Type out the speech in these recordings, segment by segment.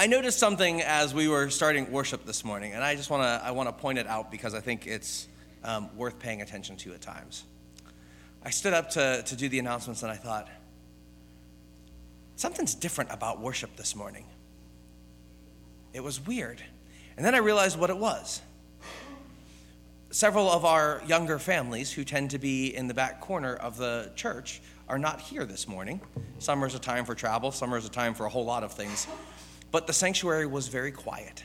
I noticed something as we were starting worship this morning, and I want to point it out because I think it's worth paying attention to at times. I stood up to do the announcements, and I thought, something's different about worship this morning. It was weird. And then I realized what it was. Several of our younger families who tend to be in the back corner of the church are not here this morning. Summer is a time for travel. Summer is a time for a whole lot of things. But the sanctuary was very quiet.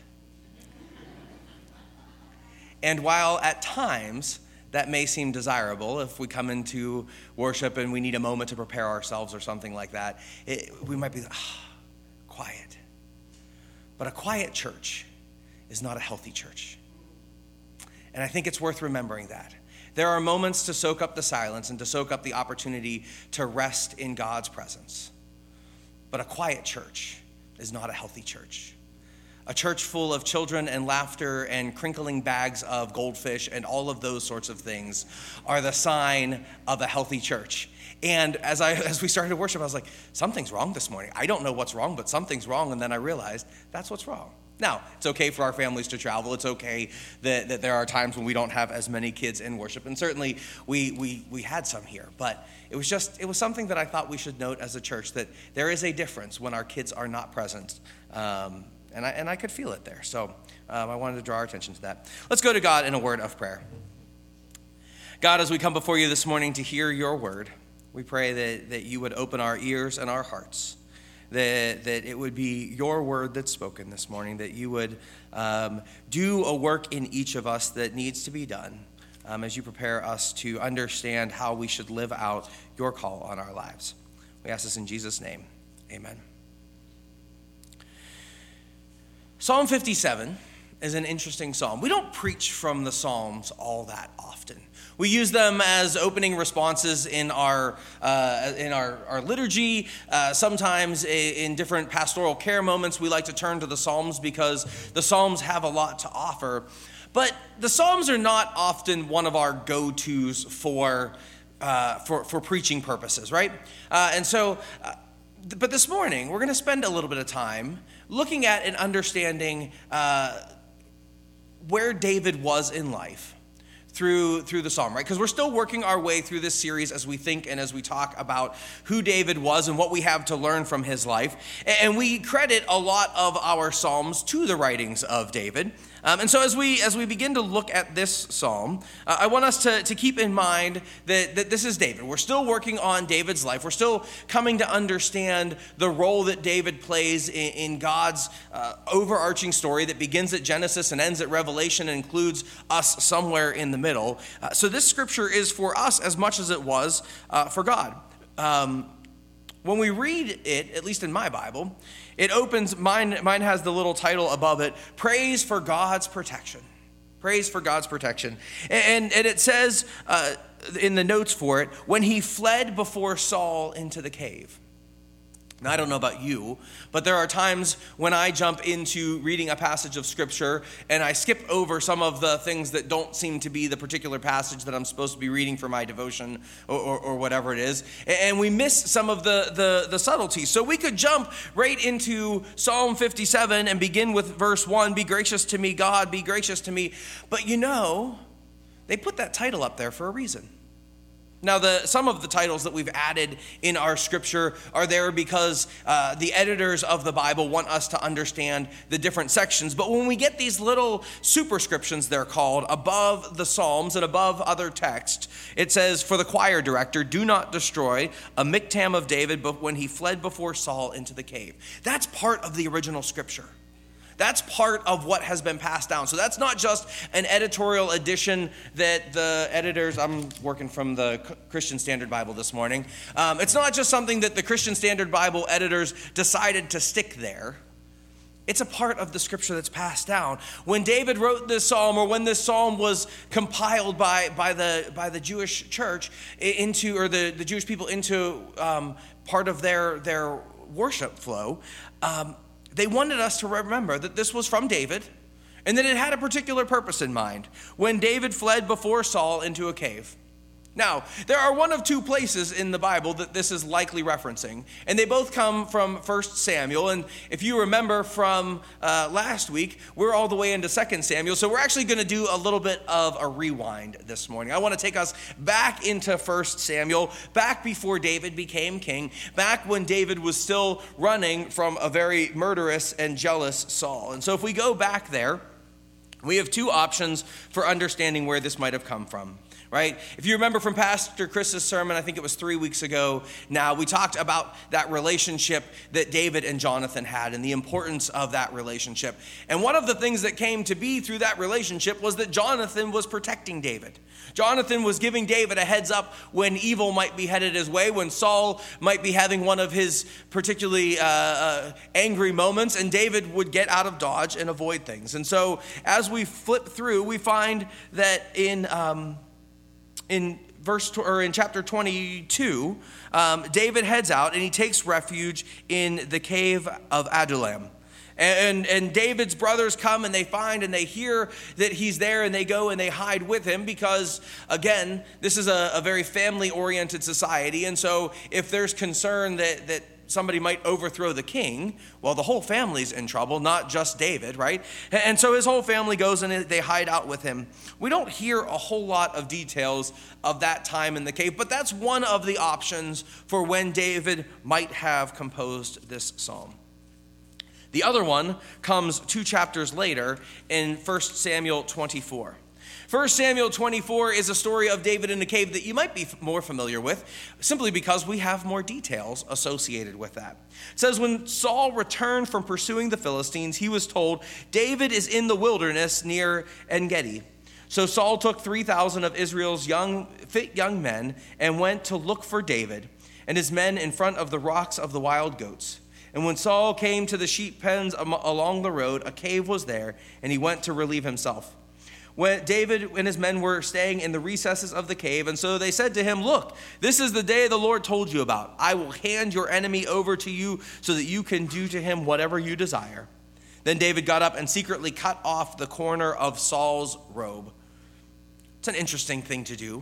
And while at times that may seem desirable, if we come into worship and we need a moment to prepare ourselves or something like that, we might be quiet. But a quiet church is not a healthy church. And I think it's worth remembering that. There are moments to soak up the silence and to soak up the opportunity to rest in God's presence. But a quiet church is not a healthy church. A church full of children and laughter and crinkling bags of goldfish and all of those sorts of things are the sign of a healthy church. And as we started worship, I was like, something's wrong this morning. I don't know what's wrong, but something's wrong. And then I realized that's what's wrong. Now, it's okay for our families to travel. It's okay that there are times when we don't have as many kids in worship. And certainly we had some here. But it was something that I thought we should note as a church, that there is a difference when our kids are not present. And I could feel it there. So I wanted to draw our attention to that. Let's go to God in a word of prayer. God, as we come before you this morning to hear your word, we pray that you would open our ears and our hearts, that it would be your word that's spoken this morning, that you would do a work in each of us that needs to be done as you prepare us to understand how we should live out your call on our lives. We ask this in Jesus' name. Amen. Psalm 57 is an interesting psalm. We don't preach from the Psalms all that often. We use them as opening responses in our liturgy. Sometimes in different pastoral care moments, we like to turn to the Psalms because the Psalms have a lot to offer. But the Psalms are not often one of our go-tos for preaching purposes, right? But this morning, we're going to spend a little bit of time looking at and understanding where David was in life through the psalm, right? Because we're still working our way through this series as we think and as we talk about who David was and what we have to learn from his life. And we credit a lot of our psalms to the writings of David. And so as we begin to look at this psalm, I want us to keep in mind that this is David. We're still working on David's life. We're still coming to understand the role that David plays in God's overarching story that begins at Genesis and ends at Revelation and includes us somewhere in the middle. So this scripture is for us as much as it was for God. When we read it, at least in my Bible, it opens, mine has the little title above it, Praise for God's Protection. Praise for God's protection. And it says in the notes for it, when he fled before Saul into the cave. Now, I don't know about you, but there are times when I jump into reading a passage of Scripture and I skip over some of the things that don't seem to be the particular passage that I'm supposed to be reading for my devotion or whatever it is, and we miss some of the subtleties. So we could jump right into Psalm 57 and begin with verse 1, be gracious to me, God, be gracious to me. But they put that title up there for a reason. Now, some of the titles that we've added in our scripture are there because the editors of the Bible want us to understand the different sections. But when we get these little superscriptions, they're called, above the Psalms and above other texts, it says, for the choir director, do not destroy a miktam of David, but when he fled before Saul into the cave. That's part of the original scripture. That's part of what has been passed down. So that's not just an editorial addition that the editors, I'm working from the Christian Standard Bible this morning. It's not just something that the Christian Standard Bible editors decided to stick there. It's a part of the scripture that's passed down. When David wrote this psalm, or when this psalm was compiled by the Jewish church into, or the Jewish people into part of their worship flow, they wanted us to remember that this was from David and that it had a particular purpose in mind. When David fled before Saul into a cave. Now, there are one of two places in the Bible that this is likely referencing, and they both come from 1 Samuel. And if you remember from last week, we're all the way into 2 Samuel, so we're actually going to do a little bit of a rewind this morning. I want to take us back into 1 Samuel, back before David became king, back when David was still running from a very murderous and jealous Saul. And so if we go back there, we have two options for understanding where this might have come from. Right? If you remember from Pastor Chris's sermon, I think it was 3 weeks ago now, we talked about that relationship that David and Jonathan had and the importance of that relationship. And one of the things that came to be through that relationship was that Jonathan was protecting David. Jonathan was giving David a heads up when evil might be headed his way, when Saul might be having one of his particularly angry moments, and David would get out of dodge and avoid things. And so as we flip through, we find that in chapter 22, David heads out and he takes refuge in the cave of Adullam. And David's brothers come and they find and they hear that he's there, and they go and they hide with him because, again, this is a very family-oriented society. And so if there's concern that somebody might overthrow the king, well, the whole family's in trouble, not just David, right? And so his whole family goes and they hide out with him. We don't hear a whole lot of details of that time in the cave, but that's one of the options for when David might have composed this psalm. The other one comes 2 chapters later in 1 Samuel 24. 1 Samuel 24 is a story of David in the cave that you might be more familiar with, simply because we have more details associated with that. It says, when Saul returned from pursuing the Philistines, he was told, David is in the wilderness near En-Gedi. So Saul took 3,000 of Israel's fit young men and went to look for David and his men in front of the rocks of the wild goats. And when Saul came to the sheep pens along the road, a cave was there, and he went to relieve himself. When David and his men were staying in the recesses of the cave, and so they said to him, look, this is the day the Lord told you about. I will hand your enemy over to you so that you can do to him whatever you desire. Then David got up and secretly cut off the corner of Saul's robe. It's an interesting thing to do.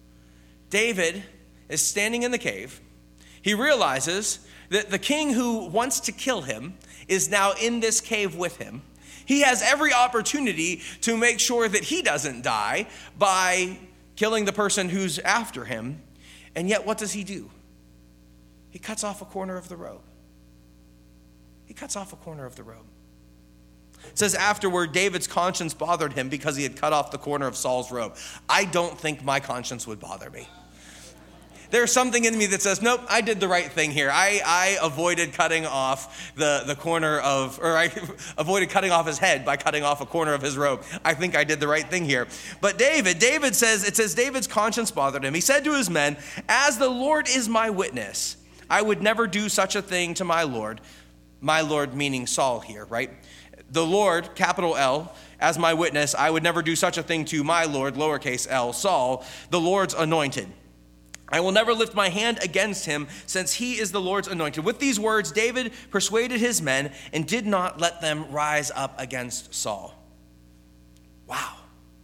David is standing in the cave. He realizes that the king who wants to kill him is now in this cave with him. He has every opportunity to make sure that he doesn't die by killing the person who's after him. And yet, what does he do? He cuts off a corner of the robe. He cuts off a corner of the robe. It says afterward, David's conscience bothered him because he had cut off the corner of Saul's robe. I don't think my conscience would bother me. There's something in me that says, nope, I did the right thing here. I avoided cutting off the corner of, or I avoided cutting off his head by cutting off a corner of his robe. I think I did the right thing here. But David says, it says David's conscience bothered him. He said to his men, as the Lord is my witness, I would never do such a thing to my Lord meaning Saul here, right? The Lord, capital L, as my witness, I would never do such a thing to my Lord, lowercase l, Saul, the Lord's anointed. I will never lift my hand against him, since he is the Lord's anointed. With these words, David persuaded his men and did not let them rise up against Saul. Wow.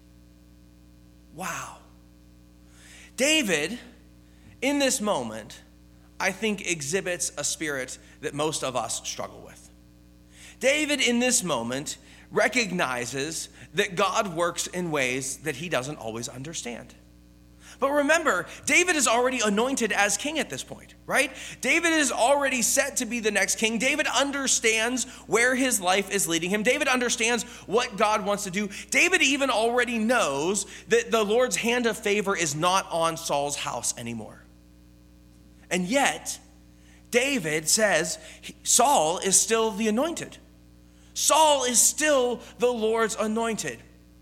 Wow. David, in this moment, I think exhibits a spirit that most of us struggle with. David, in this moment, recognizes that God works in ways that he doesn't always understand. But remember, David is already anointed as king at this point, right? David is already set to be the next king. David understands where his life is leading him. David understands what God wants to do. David even already knows that the Lord's hand of favor is not on Saul's house anymore. And yet, David says Saul is still the anointed. Saul is still the Lord's anointed.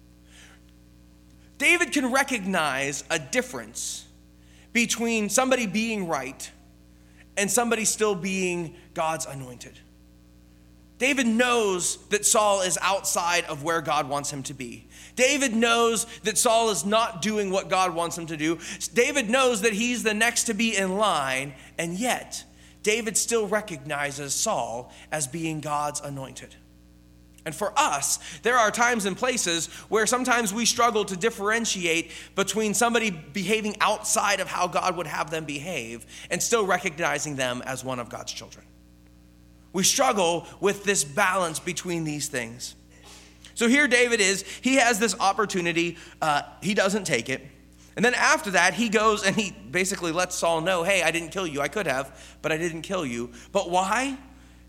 David can recognize a difference between somebody being right and somebody still being God's anointed. David knows that Saul is outside of where God wants him to be. David knows that Saul is not doing what God wants him to do. David knows that he's the next to be in line, and yet David still recognizes Saul as being God's anointed. And for us, there are times and places where sometimes we struggle to differentiate between somebody behaving outside of how God would have them behave and still recognizing them as one of God's children. We struggle with this balance between these things. So here David is, he has this opportunity, he doesn't take it. And then after that, he goes and he basically lets Saul know, hey, I didn't kill you. I could have, but I didn't kill you. But why?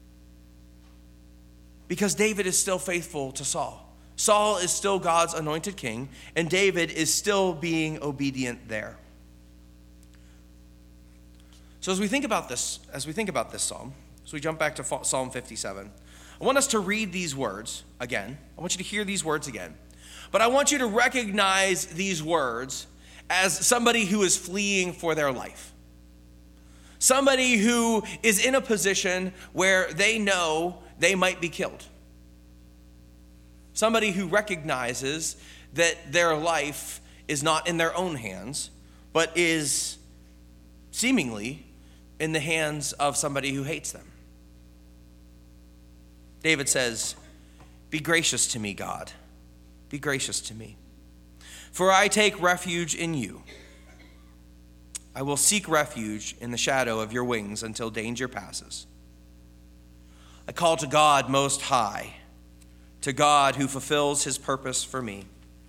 Because David is still faithful to Saul. Saul is still God's anointed king, and David is still being obedient there. So as we think about this psalm, so we jump back to Psalm 57, I want us to read these words again. I want you to hear these words again. But I want you to recognize these words as somebody who is fleeing for their life. Somebody who is in a position where they know they might be killed. Somebody who recognizes that their life is not in their own hands, but is seemingly in the hands of somebody who hates them. David says, "Be gracious to me, God. Be gracious to me. For I take refuge in you. I will seek refuge in the shadow of your wings until danger passes. I call to God most high, to God who fulfills his purpose for me.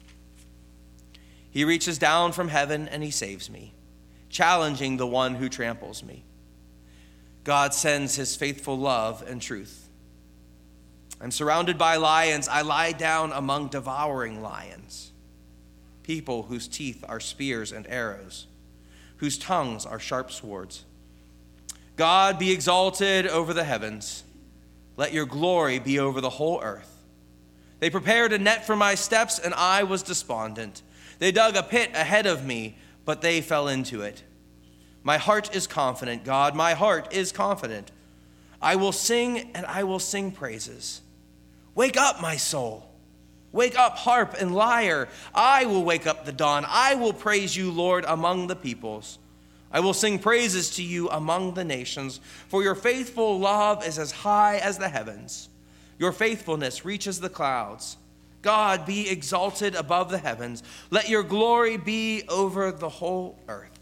He reaches down from heaven and he saves me, challenging the one who tramples me. God sends his faithful love and truth. I'm surrounded by lions. I lie down among devouring lions, people whose teeth are spears and arrows, whose tongues are sharp swords. God, be exalted over the heavens. Let your glory be over the whole earth. They prepared a net for my steps, and I was despondent. They dug a pit ahead of me, but they fell into it. My heart is confident, God, my heart is confident. I will sing, and I will sing praises. Wake up, my soul. Wake up, harp and lyre. I will wake up the dawn. I will praise you, Lord, among the peoples. I will sing praises to you among the nations, for your faithful love is as high as the heavens. Your faithfulness reaches the clouds. God, be exalted above the heavens. Let your glory be over the whole earth."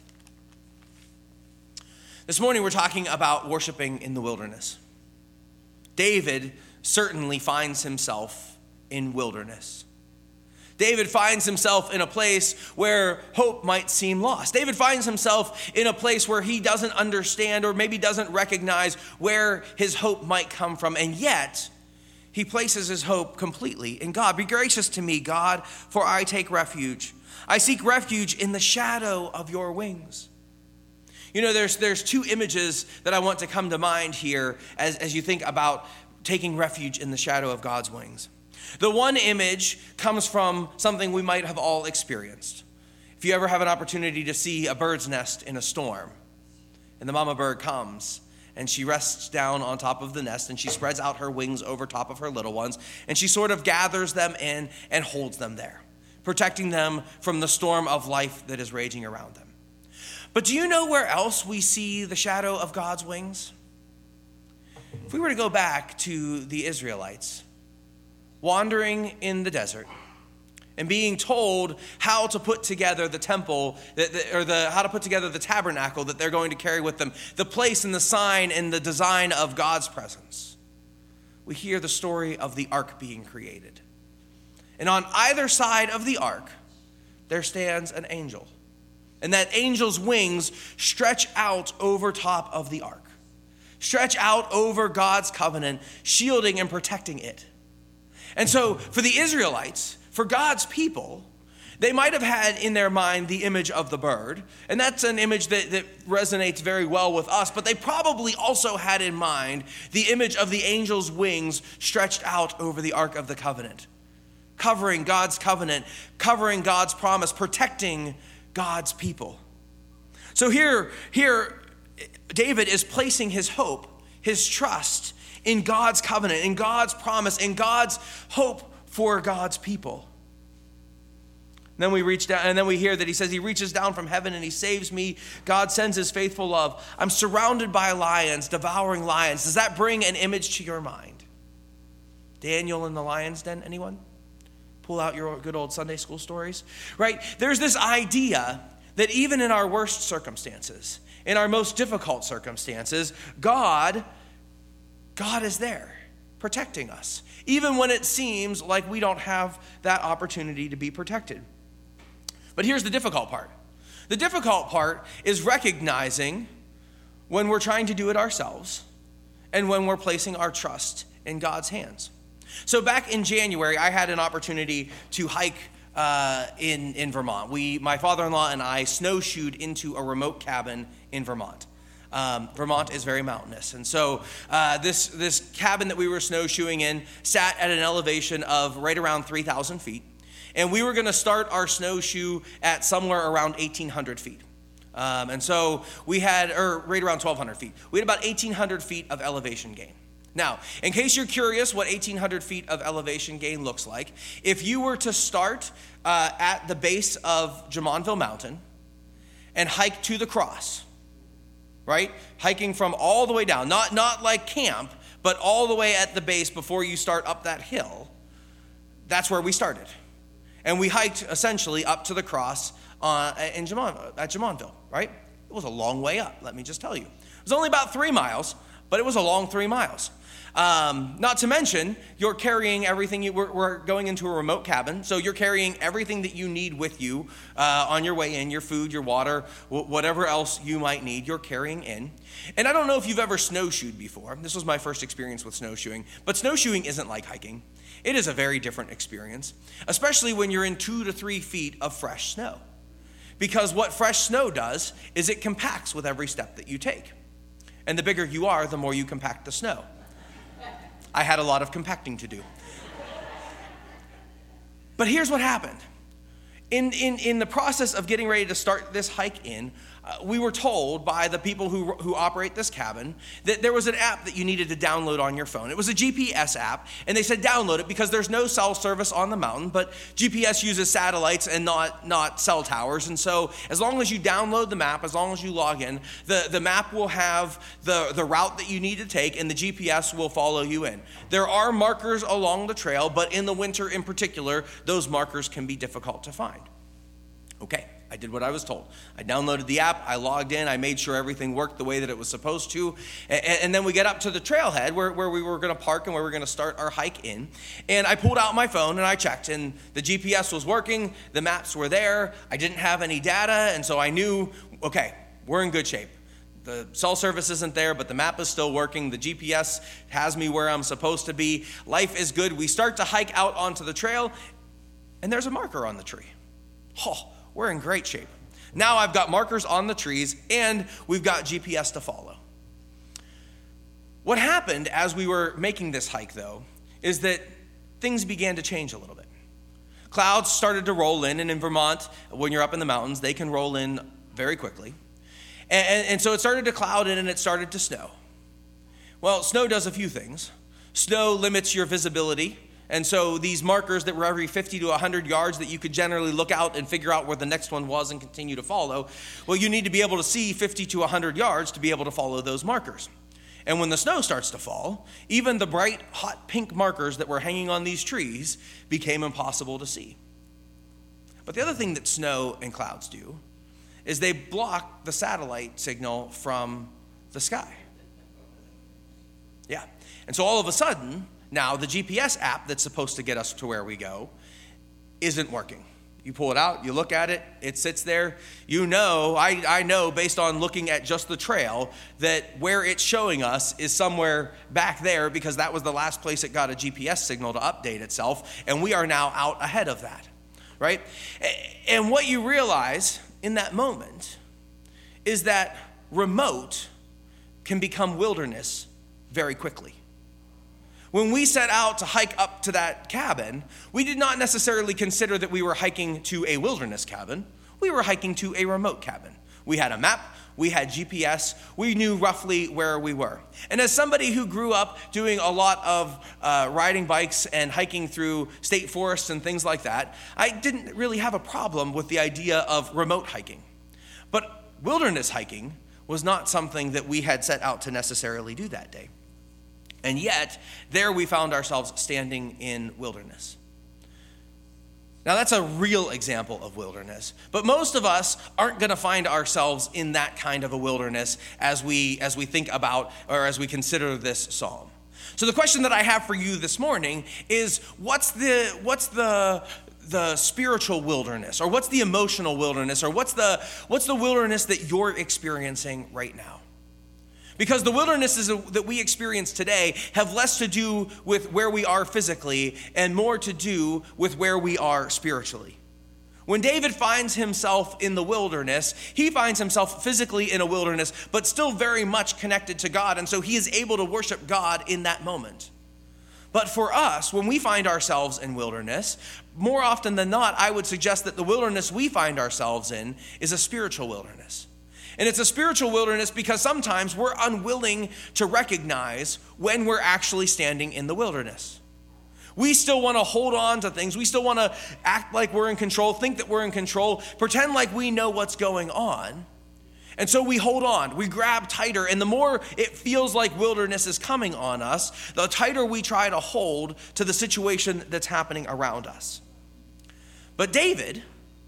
This morning we're talking about worshiping in the wilderness. David certainly finds himself in wilderness. David finds himself in a place where hope might seem lost. David finds himself in a place where he doesn't understand or maybe doesn't recognize where his hope might come from. And yet, he places his hope completely in God. Be gracious to me, God, for I take refuge. I seek refuge in the shadow of your wings. You know, there's two images that I want to come to mind here as you think about taking refuge in the shadow of God's wings. The one image comes from something we might have all experienced. If you ever have an opportunity to see a bird's nest in a storm, and the mama bird comes, and she rests down on top of the nest, and she spreads out her wings over top of her little ones, and she sort of gathers them in and holds them there, protecting them from the storm of life that is raging around them. But do you know where else we see the shadow of God's wings? If we were to go back to the Israelites, wandering in the desert and being told how to put together the temple, how to put together the tabernacle that they're going to carry with them, the place and the sign and the design of God's presence, we hear the story of the ark being created. And on either side of the ark, there stands an angel. And that angel's wings stretch out over top of the ark, stretch out over God's covenant, shielding and protecting it. And so for the Israelites, for God's people, they might have had in their mind the image of the bird, and that's an image that resonates very well with us, but they probably also had in mind the image of the angel's wings stretched out over the Ark of the Covenant, covering God's covenant, covering God's promise, protecting God's people. So here, David is placing his hope, his trust in God's covenant, in God's promise, in God's hope for God's people. And then we reach down, and then we hear that he says he reaches down from heaven and he saves me. God sends his faithful love. I'm surrounded by lions, devouring lions. Does that bring an image to your mind? Daniel in the lion's den, anyone? Pull out your good old Sunday school stories, right? There's this idea that even in our worst circumstances, in our most difficult circumstances, God is there protecting us, even when it seems like we don't have that opportunity to be protected. But here's the difficult part. The difficult part is recognizing when we're trying to do it ourselves and when we're placing our trust in God's hands. So back in January, I had an opportunity to hike in Vermont. My father-in-law and I snowshoed into a remote cabin in Vermont. Vermont is very mountainous. And so this cabin that we were snowshoeing in sat at an elevation of right around 3,000 feet. And we were going to start our snowshoe at somewhere around 1,800 feet. And so we had, or right around 1,200 feet. We had about 1,800 feet of elevation gain. Now, in case you're curious what 1,800 feet of elevation gain looks like, if you were to start at the base of Jumonville Mountain and hike to the cross, right? Hiking from all the way down, not like camp, but all the way at the base before you start up that hill, that's where we started. And we hiked essentially up to the cross at Jumonville, right? It was a long way up, let me just tell you. It was only about 3 miles, but it was a long 3 miles. Not to mention, you're carrying everything. We're going into a remote cabin, so you're carrying everything that you need with you on your way in, your food, your water, whatever else you might need, you're carrying in. And I don't know if you've ever snowshoed before. This was my first experience with snowshoeing, but snowshoeing isn't like hiking. It is a very different experience, especially when you're in 2 to 3 feet of fresh snow. Because what fresh snow does is it compacts with every step that you take. And the bigger you are, the more you compact the snow. I had a lot of compacting to do. But here's what happened. In the process of getting ready to start this hike in, we were told by the people who operate this cabin that there was an app that you needed to download on your phone. It was a GPS app, and they said download it because there's no cell service on the mountain, but GPS uses satellites and not cell towers. And so as long as you download the map, as long as you log in, the map will have the route that you need to take, and the GPS will follow you in. There are markers along the trail, but in the winter in particular, those markers can be difficult to find. Okay, I did what I was told. I downloaded the app, I logged in, I made sure everything worked the way that it was supposed to, and then we get up to the trailhead where we were going to park and where we were going to start our hike in, and I pulled out my phone and I checked, and the GPS was working, the maps were there, I didn't have any data, and so I knew, okay, we're in good shape. The cell service isn't there, but the map is still working. The GPS has me where I'm supposed to be. Life is good. We start to hike out onto the trail, and there's a marker on the tree. Oh, we're in great shape. Now I've got markers on the trees, and we've got GPS to follow. What happened as we were making this hike, though, is that things began to change a little bit. Clouds started to roll in, and in Vermont, when you're up in the mountains, they can roll in very quickly. And so it started to cloud in, and it started to snow. Well, snow does a few things. Snow limits your visibility. And so these markers that were every 50 to 100 yards that you could generally look out and figure out where the next one was and continue to follow, well, you need to be able to see 50 to 100 yards to be able to follow those markers. And when the snow starts to fall, even the bright, hot pink markers that were hanging on these trees became impossible to see. But the other thing that snow and clouds do is they block the satellite signal from the sky. Yeah. And so all of a sudden, now, the GPS app that's supposed to get us to where we go isn't working. You pull it out, you look at it, it sits there. You know, I know based on looking at just the trail that where it's showing us is somewhere back there because that was the last place it got a GPS signal to update itself, and we are now out ahead of that, right? And what you realize in that moment is that remote can become wilderness very quickly. When we set out to hike up to that cabin, we did not necessarily consider that we were hiking to a wilderness cabin. We were hiking to a remote cabin. We had a map, we had GPS, we knew roughly where we were. And as somebody who grew up doing a lot of riding bikes and hiking through state forests and things like that, I didn't really have a problem with the idea of remote hiking. But wilderness hiking was not something that we had set out to necessarily do that day. And yet, there we found ourselves standing in wilderness. Now, that's a real example of wilderness. But most of us aren't going to find ourselves in that kind of a wilderness as we think about or as we consider this psalm. So the question that I have for you this morning is, what's the spiritual wilderness, or what's the emotional wilderness, or what's the wilderness that you're experiencing right now? Because the wildernesses that we experience today have less to do with where we are physically and more to do with where we are spiritually. When David finds himself in the wilderness, he finds himself physically in a wilderness, but still very much connected to God, and so he is able to worship God in that moment. But for us, when we find ourselves in wilderness, more often than not, I would suggest that the wilderness we find ourselves in is a spiritual wilderness. And it's a spiritual wilderness because sometimes we're unwilling to recognize when we're actually standing in the wilderness. We still want to hold on to things. We still want to act like we're in control, think that we're in control, pretend like we know what's going on. And so we hold on, we grab tighter, and the more it feels like wilderness is coming on us, the tighter we try to hold to the situation that's happening around us. But David's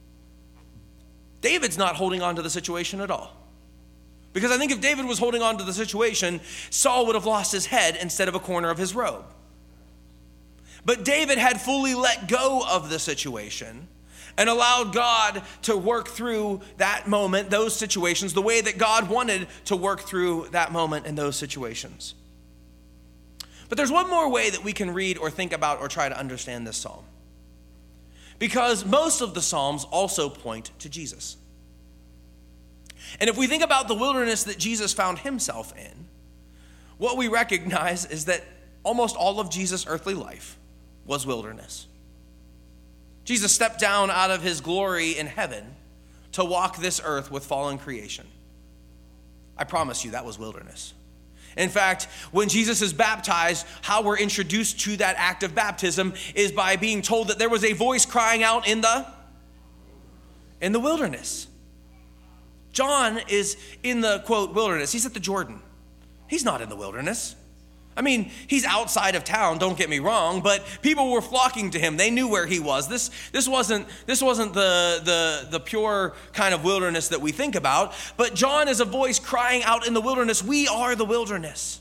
not holding on to the situation at all. Because I think if David was holding on to the situation, Saul would have lost his head instead of a corner of his robe. But David had fully let go of the situation and allowed God to work through that moment, those situations, the way that God wanted to work through that moment in those situations. But there's one more way that we can read or think about or try to understand this psalm. Because most of the psalms also point to Jesus. And if we think about the wilderness that Jesus found himself in, what we recognize is that almost all of Jesus' earthly life was wilderness. Jesus stepped down out of his glory in heaven to walk this earth with fallen creation. I promise you that was wilderness. In fact, when Jesus is baptized, how we're introduced to that act of baptism is by being told that there was a voice crying out in the wilderness. John is in the, quote, wilderness. He's at the Jordan. He's not in the wilderness. I mean, he's outside of town, don't get me wrong, but people were flocking to him. They knew where he was. This wasn't the pure kind of wilderness that we think about, but John is a voice crying out in the wilderness. We are the wilderness.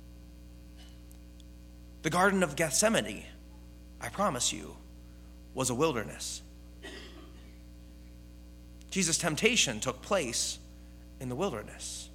The Garden of Gethsemane, I promise you, was a wilderness. Jesus' temptation took place in the wilderness.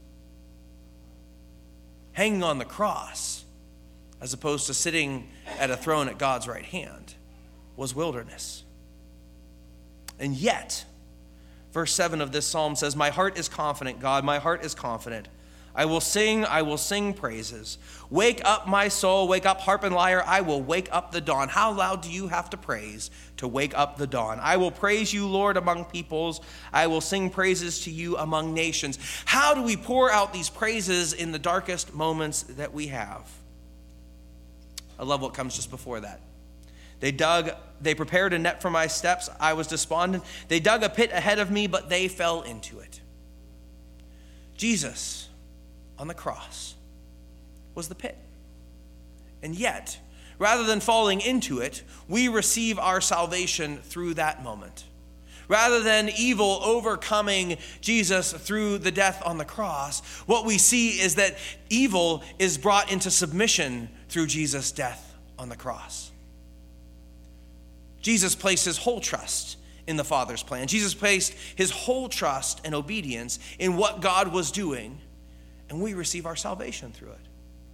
Hanging on the cross, as opposed to sitting at a throne at God's right hand, was wilderness. And yet, verse 7 of this psalm says, "My heart is confident, God, my heart is confident. I will sing praises. Wake up, my soul, wake up, harp and lyre. I will wake up the dawn." How loud do you have to praise to wake up the dawn? "I will praise you, Lord, among peoples. I will sing praises to you among nations." How do we pour out these praises in the darkest moments that we have? I love what comes just before that. They prepared a net for my steps. I was despondent. They dug a pit ahead of me, but they fell into it. Jesus on the cross was the pit. And yet, rather than falling into it, we receive our salvation through that moment. Rather than evil overcoming Jesus through the death on the cross, what we see is that evil is brought into submission through Jesus' death on the cross. Jesus placed his whole trust in the Father's plan. Jesus placed his whole trust and obedience in what God was doing, and we receive our salvation through it.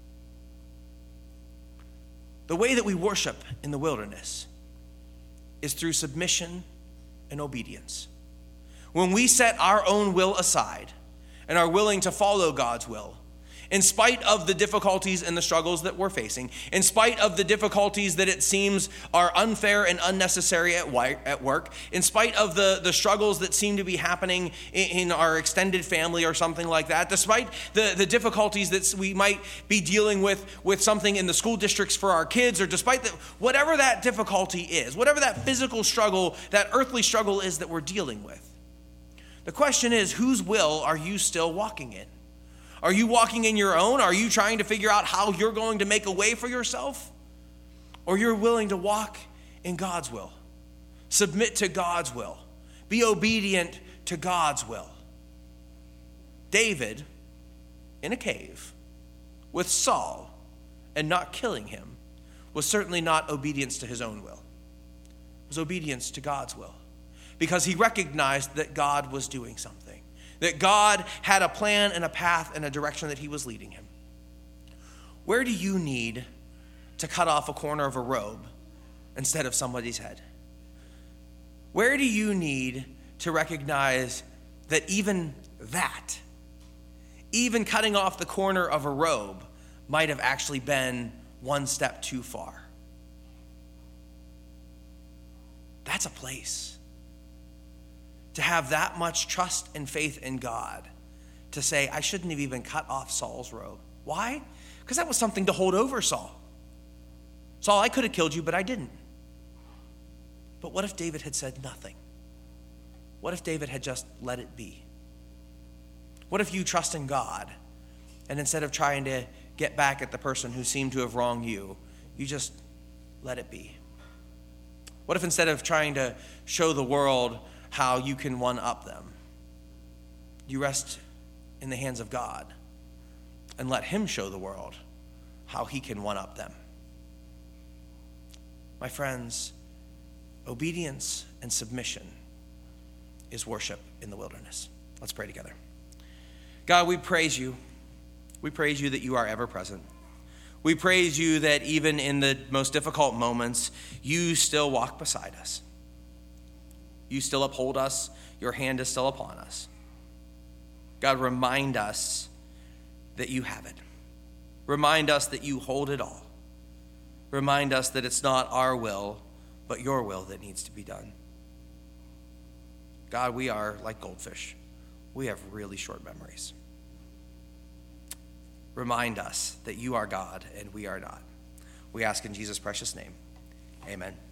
The way that we worship in the wilderness is through submission and obedience. When we set our own will aside and are willing to follow God's will, in spite of the difficulties and the struggles that we're facing, in spite of the difficulties that it seems are unfair and unnecessary at work, in spite of the struggles that seem to be happening in our extended family or something like that, despite the difficulties that we might be dealing with something in the school districts for our kids, or despite whatever that difficulty is, whatever that physical struggle, that earthly struggle is that we're dealing with. The question is, whose will are you still walking in? Are you walking in your own? Are you trying to figure out how you're going to make a way for yourself? Or you're willing to walk in God's will, submit to God's will, be obedient to God's will? David, in a cave with Saul and not killing him, was certainly not obedience to his own will. It was obedience to God's will, because he recognized that God was doing something, that God had a plan and a path and a direction that he was leading him. Where do you need to cut off a corner of a robe instead of somebody's head? Where do you need to recognize that even cutting off the corner of a robe might have actually been one step too far? That's a place to have that much trust and faith in God, to say, I shouldn't have even cut off Saul's robe. Why? Because that was something to hold over Saul. Saul, I could have killed you, but I didn't. But what if David had said nothing? What if David had just let it be? What if you trust in God, and instead of trying to get back at the person who seemed to have wronged you, you just let it be? What if instead of trying to show the world how you can one-up them, you rest in the hands of God and let him show the world how he can one-up them? My friends, obedience and submission is worship in the wilderness. Let's pray together. God, we praise you. We praise you that you are ever present. We praise you that even in the most difficult moments, you still walk beside us. You still uphold us. Your hand is still upon us. God, remind us that you have it. Remind us that you hold it all. Remind us that it's not our will, but your will that needs to be done. God, we are like goldfish. We have really short memories. Remind us that you are God and we are not. We ask in Jesus' precious name. Amen.